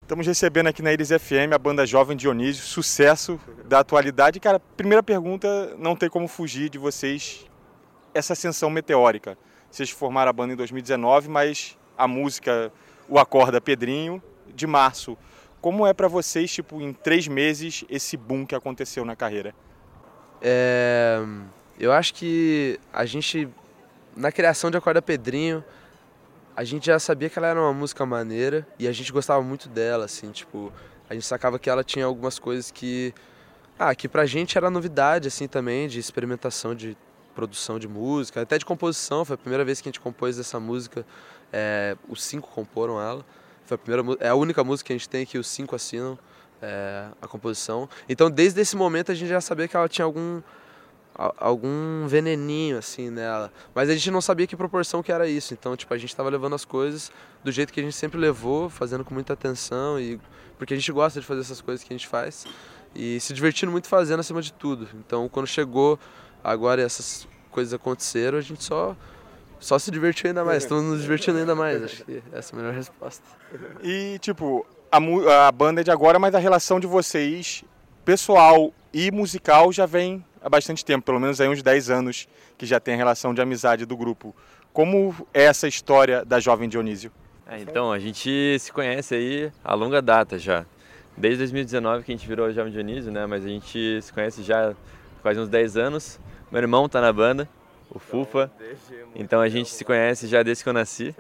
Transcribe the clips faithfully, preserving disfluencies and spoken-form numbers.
Estamos recebendo aqui na Iris F M a banda Jovem Dionísio, sucesso da atualidade. Cara, primeira pergunta, não tem como fugir de vocês, essa ascensão meteórica. Vocês formaram a banda em dois mil e dezenove, mas a música, o Acorda Pedrinho, de março. Como é para vocês, tipo, em três meses, esse boom que aconteceu na carreira? É, eu acho que a gente, na criação de Acorda Pedrinho, a gente já sabia que ela era uma música maneira e a gente gostava muito dela, assim, tipo, a gente sacava que ela tinha algumas coisas que, ah, que pra gente era novidade, assim, também, de experimentação de produção de música, até de composição. Foi a primeira vez que a gente compôs essa música, é, os cinco comporam ela, foi a primeira, é a única música que a gente tem que os cinco assinam é, a composição. Então, desde esse momento a gente já sabia que ela tinha algum algum veneninho assim nela, mas a gente não sabia que proporção que era isso. Então, tipo, a gente estava levando as coisas do jeito que a gente sempre levou, fazendo com muita atenção, e porque a gente gosta de fazer essas coisas que a gente faz e se divertindo muito fazendo acima de tudo. Então, quando chegou agora essas coisas aconteceram, a gente só só se divertiu ainda mais, estamos nos divertindo ainda mais. Acho que essa é a melhor resposta. E, tipo, a, a banda é de agora, mas a relação de vocês, pessoal e musical, já vem há bastante tempo, pelo menos aí uns dez anos que já tem a relação de amizade do grupo. Como é essa história da Jovem Dionísio? É, então, a gente se conhece aí a longa data já. Desde dois mil e dezenove que a gente virou Jovem Dionísio, né? Mas a gente se conhece já faz uns dez anos. Meu irmão tá na banda, o Fufa. Então a gente se conhece já desde que eu nasci.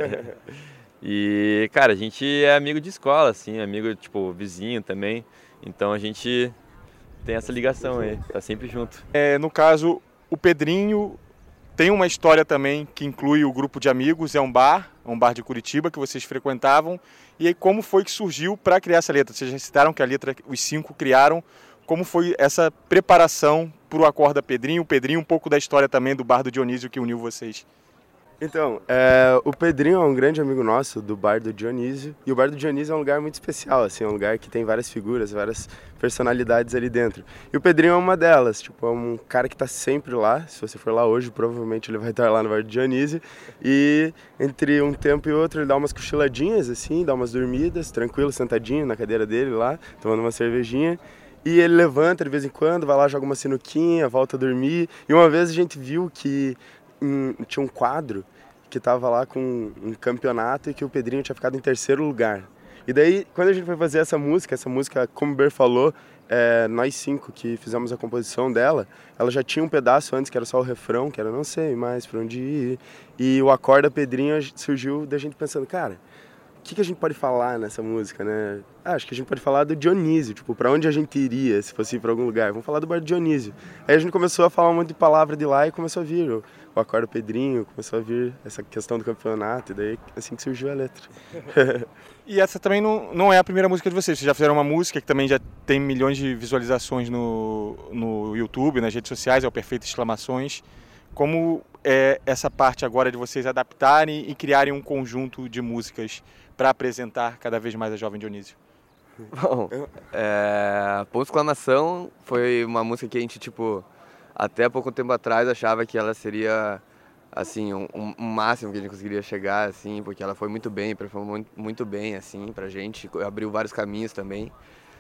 E, cara, a gente é amigo de escola, assim, amigo, tipo, vizinho também. Então a gente tem essa ligação aí, tá sempre junto. É, no caso, o Pedrinho tem uma história também que inclui o grupo de amigos, é um bar, um bar de Curitiba que vocês frequentavam. E aí, como foi que surgiu para criar essa letra? Vocês já citaram que a letra os cinco criaram. Como foi essa preparação para o Acorda Pedrinho? O Pedrinho, um pouco da história também do bar do Dionísio que uniu vocês. Então, é, o Pedrinho é um grande amigo nosso do bar do Dionísio, e o bar do Dionísio é um lugar muito especial, assim, é um lugar que tem várias figuras, várias personalidades ali dentro. E o Pedrinho é uma delas, tipo, é um cara que está sempre lá. Se você for lá hoje, provavelmente ele vai estar lá no bar do Dionísio, e entre um tempo e outro ele dá umas cochiladinhas, assim, dá umas dormidas, tranquilo, sentadinho na cadeira dele lá, tomando uma cervejinha. E ele levanta de vez em quando, vai lá, joga uma sinuquinha, volta a dormir. E uma vez a gente viu que Um, tinha um quadro que estava lá com um campeonato e que o Pedrinho tinha ficado em terceiro lugar. E daí, quando a gente foi fazer essa música, essa música, como o Ber falou, é, nós cinco que fizemos a composição dela, ela já tinha um pedaço antes que era só o refrão, que era não sei mais pra onde ir. E o Acorda Pedrinho surgiu da gente pensando, cara, o que, que a gente pode falar nessa música, né? Ah, acho que a gente pode falar do Dionísio, tipo, pra onde a gente iria se fosse ir pra algum lugar? Vamos falar do bar do Dionísio. Aí a gente começou a falar um monte de palavra de lá e começou a vir o, o Acorda Pedrinho, começou a vir essa questão do campeonato, e daí assim que surgiu a letra. E essa também não, não é a primeira música de vocês, vocês já fizeram uma música que também já tem milhões de visualizações no, no YouTube, nas redes sociais, é o Perfeito Exclamações. Como é essa parte agora de vocês adaptarem e criarem um conjunto de músicas para apresentar cada vez mais a Jovem Dionísio? Bom, é, Ponto de Exclamação foi uma música que a gente, tipo, até pouco tempo atrás achava que ela seria, assim, um, um máximo que a gente conseguiria chegar, assim, porque ela foi muito bem, performou muito, muito bem, assim, pra gente, abriu vários caminhos também.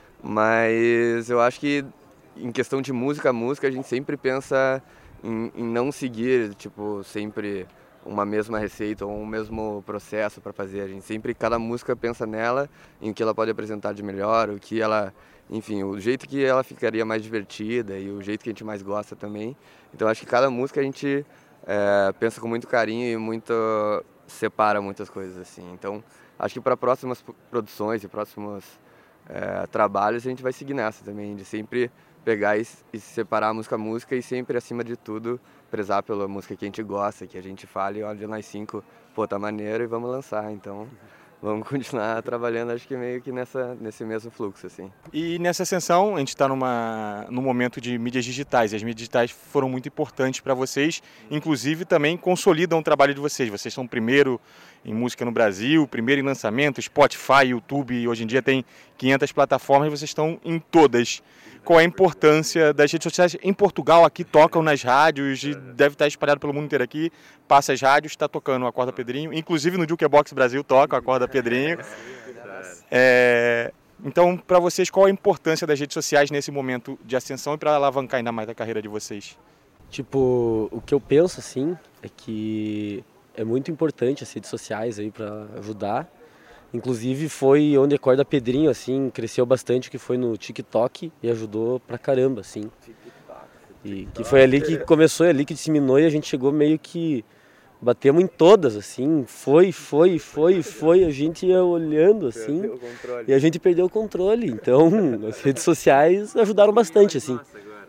Mas eu acho que, em questão de música, música, a gente sempre pensa em, em não seguir, tipo, sempre uma mesma receita ou um mesmo processo para fazer. A gente sempre, cada música pensa nela, em o que ela pode apresentar de melhor, o que ela, enfim, o jeito que ela ficaria mais divertida e o jeito que a gente mais gosta também. Então acho que cada música a gente é, pensa com muito carinho e muito separa muitas coisas assim. Então acho que para próximas produções e próximos é, trabalhos a gente vai seguir nessa também, de sempre pegar e, e separar música a música e sempre, acima de tudo, prezar pela música que a gente gosta, que a gente fale, olha, nós cinco, pô, tá maneiro e vamos lançar. Então, vamos continuar trabalhando, acho que meio que nessa, nesse mesmo fluxo, assim. E nessa ascensão, a gente está num momento de mídias digitais, e as mídias digitais foram muito importantes para vocês, inclusive também consolidam o trabalho de vocês. Vocês são o primeiro em música no Brasil, primeiro em lançamento, Spotify, YouTube, hoje em dia tem quinhentas plataformas, vocês estão em todas. Qual é a importância das redes sociais? Em Portugal, aqui tocam nas rádios, e deve estar espalhado pelo mundo inteiro aqui, passa as rádios, está tocando o Acorda Pedrinho, inclusive no Jukebox Brasil toca o Acorda Pedrinho. É, então, para vocês, qual a importância das redes sociais nesse momento de ascensão e para alavancar ainda mais a carreira de vocês? Tipo, o que eu penso, assim, é que é muito importante as redes sociais aí para ajudar. Inclusive foi onde a corda Pedrinho, assim, cresceu bastante, que foi no TikTok e ajudou pra caramba, assim. E que foi ali que começou, ali que disseminou e a gente chegou meio que... Batemos em todas, assim, foi, foi, foi, foi, a gente ia olhando, assim, e a gente perdeu o controle. Então, as redes sociais ajudaram bastante, assim.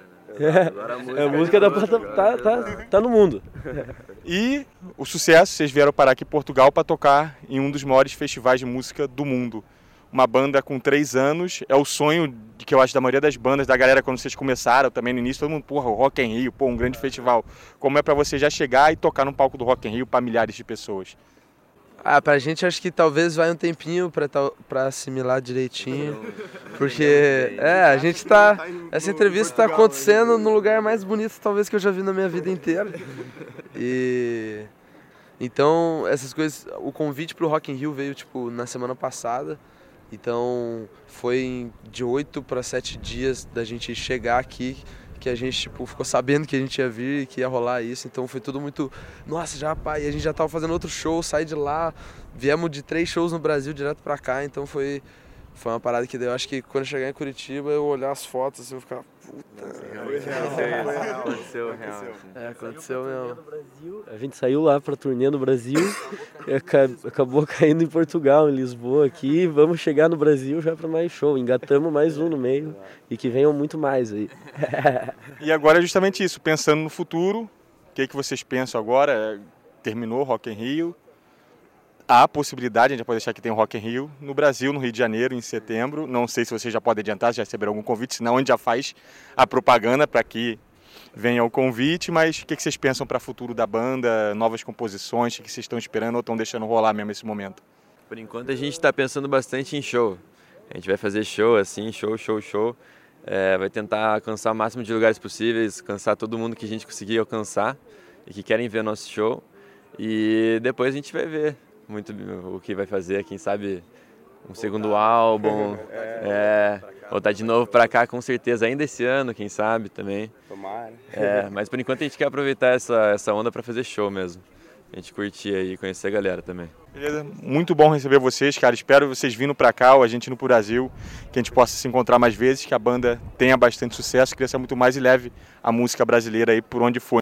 É, a música da tá, tá, tá, tá no mundo. E o sucesso, vocês vieram parar aqui em Portugal para tocar em um dos maiores festivais de música do mundo. Uma banda com três anos, é o sonho de que eu acho da maioria das bandas, da galera quando vocês começaram também no início, todo mundo, porra, o Rock in Rio, pô, um grande festival. Como é para você já chegar e tocar no palco do Rock in Rio para milhares de pessoas? Ah, pra gente acho que talvez vai um tempinho pra, pra assimilar direitinho, porque, é, a gente tá, essa entrevista tá acontecendo no lugar mais bonito talvez que eu já vi na minha vida inteira, e então essas coisas, o convite pro Rock in Rio veio tipo na semana passada, então foi de oito para sete dias da gente chegar aqui, que a gente tipo, ficou sabendo que a gente ia vir e que ia rolar isso, então foi tudo muito, nossa, já pai, a gente já tava fazendo outro show, saí de lá, viemos de três shows no Brasil direto pra cá, então foi, foi uma parada que eu acho que quando eu chegar em Curitiba eu olhar as fotos assim, eu ficar, puta, Aconteceu real. é, aconteceu mesmo. A gente saiu lá pra turnê no Brasil, e acabou caindo em Portugal, em Lisboa aqui, vamos chegar no Brasil já pra mais show, engatamos mais um no meio e que venham muito mais aí. E agora é justamente isso, pensando no futuro, o que, que vocês pensam agora? Terminou o Rock in Rio, há a possibilidade, a gente pode deixar que tem o Rock in Rio no Brasil, no Rio de Janeiro, em setembro. Não sei se vocês já podem adiantar, se já receberam algum convite, senão a gente já faz a propaganda para que venha o convite. Mas o que vocês pensam para o futuro da banda, novas composições, o que vocês estão esperando ou estão deixando rolar mesmo nesse momento? Por enquanto a gente está pensando bastante em show. A gente vai fazer show assim, show, show, show. É, vai tentar alcançar o máximo de lugares possíveis, alcançar todo mundo que a gente conseguir alcançar e que querem ver nosso show. E depois a gente vai ver muito o que vai fazer, quem sabe um segundo álbum, é, voltar de novo pra cá com certeza, ainda esse ano, quem sabe também. Tomara. É, mas por enquanto a gente quer aproveitar essa, essa onda pra fazer show mesmo. A gente curtir aí, conhecer a galera também. Beleza, muito bom receber vocês, cara. Espero vocês vindo pra cá, ou a gente indo pro Brasil, que a gente possa se encontrar mais vezes, que a banda tenha bastante sucesso, cresça muito mais e leve a música brasileira aí por onde for.